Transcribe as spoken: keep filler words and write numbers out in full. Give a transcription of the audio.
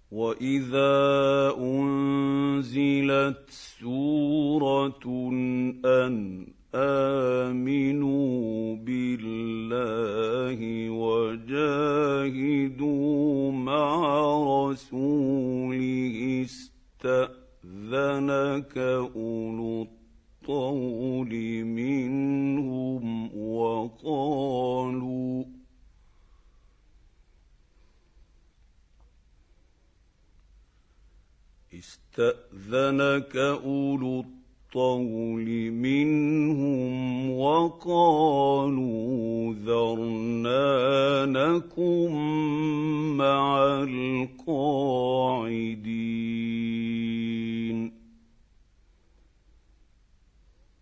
واذا انزلت سوره ان امنوا بالله وجاهدوا مع رسوله استاذنك اولو الطول منهم وقالوا استأذنك أولو الطول منهم وقالوا ذرنا نكن مع القاعدين